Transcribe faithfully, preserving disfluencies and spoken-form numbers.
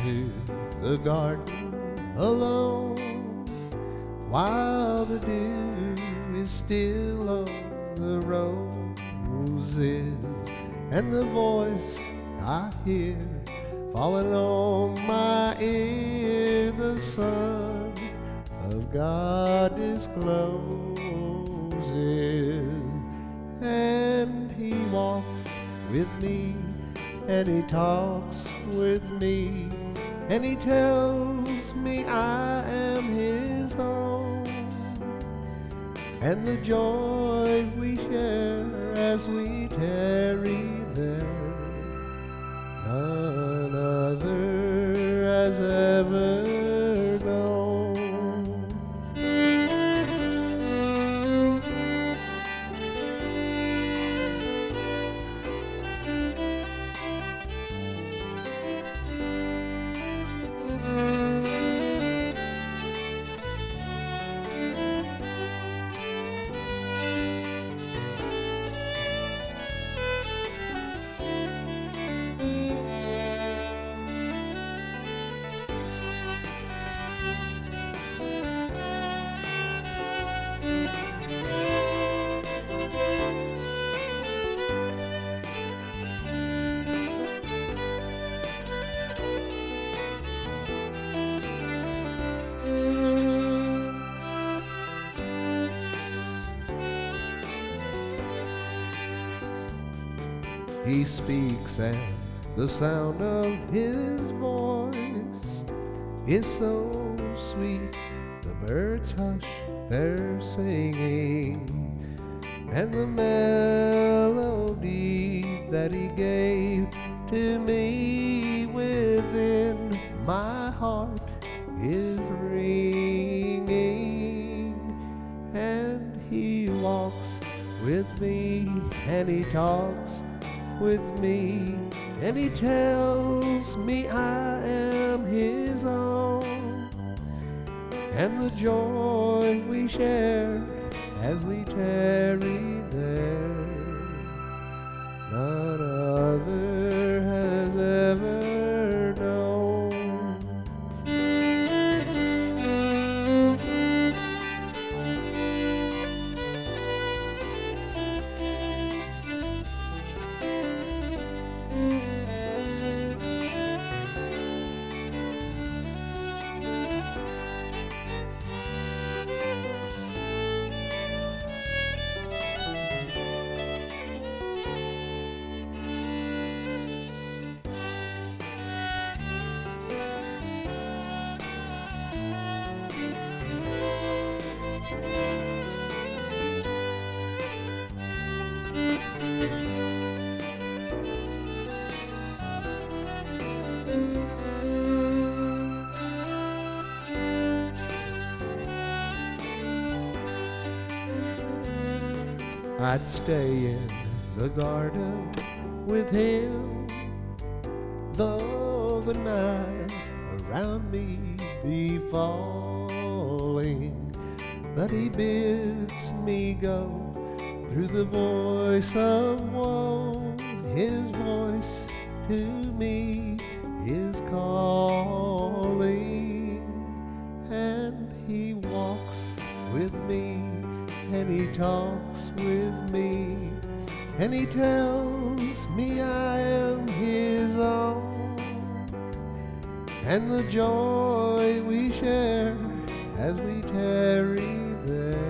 into the garden alone, while the dew is still on the roses, and the voice I hear falling on my ear, the Son of God discloses, and he walks with me, and he talks with me, and he tells me I am his own, and the joy we share as we tarry there, none other has ever known. He speaks, and the sound of his voice is so sweet. The birds hush their singing, and the melody that he gave to me within my heart is ringing. And he walks with me, and he talks with me, and he tells me I am his own, and the joy we share as we tarry there, none other has ever known. I'd stay in the garden with him, though the night around me be falling, but he bids me go through the voice of woe. His voice to me is calling, and he walks with me, and he talks with me, and he tells me I am his own, and the joy we share as we tarry there,